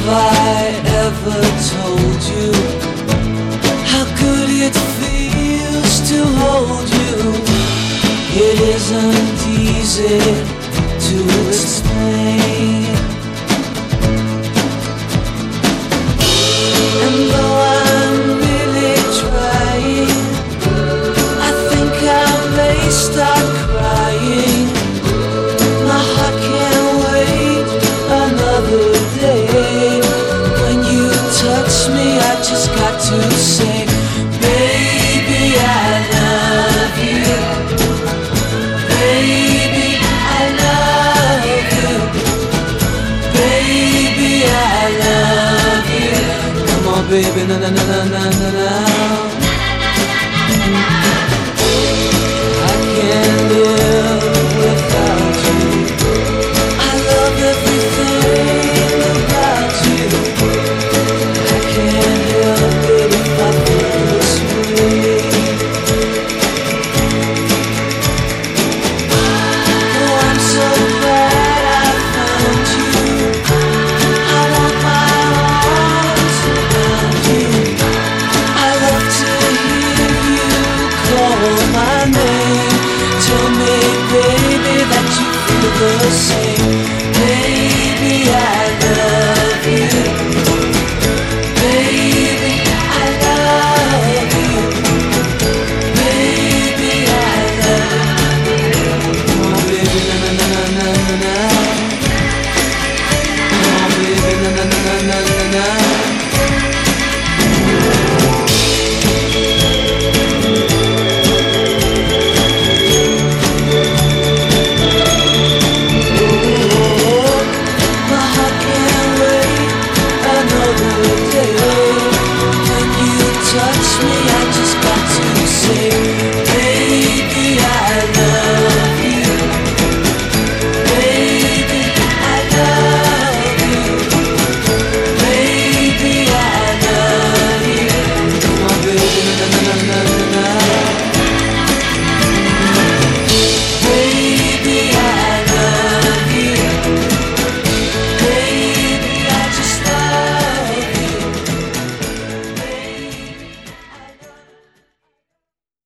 I ever told you how good it feels to hold you? It isn't easy to explain. And though I'm really trying, I think I may start crying. My heart can't wait another day. When you touch me, I just got to say, baby, I love you. Baby, I love you. Baby, I love you. Come on, baby, na na na na na na na. I can't live